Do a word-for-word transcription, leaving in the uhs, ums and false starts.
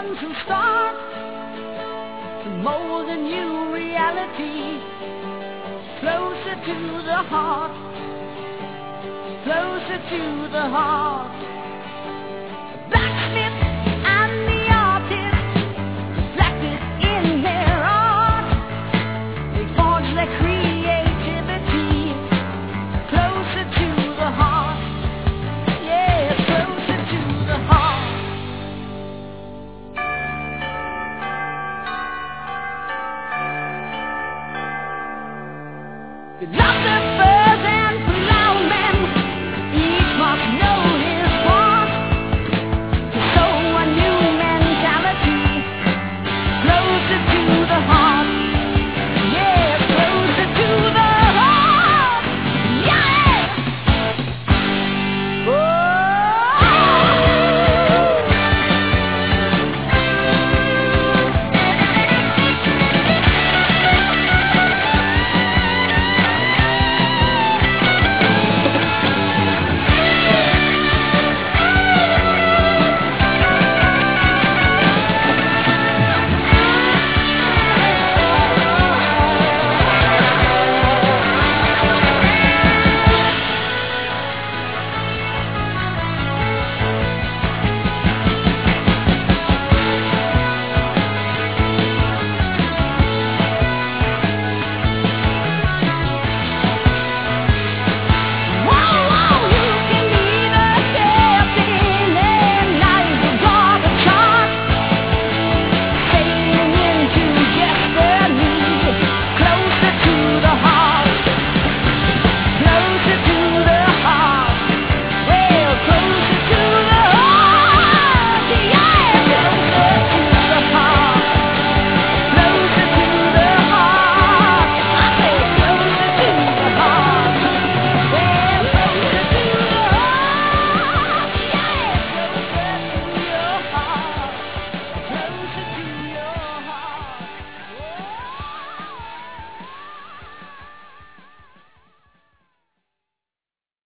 going to start to mold a new reality, closer to the heart, closer to the heart. The blacksmith and the artist reflected in their art. They forged their creativity closer to the heart. Yeah, closer to the heart. You love the bird.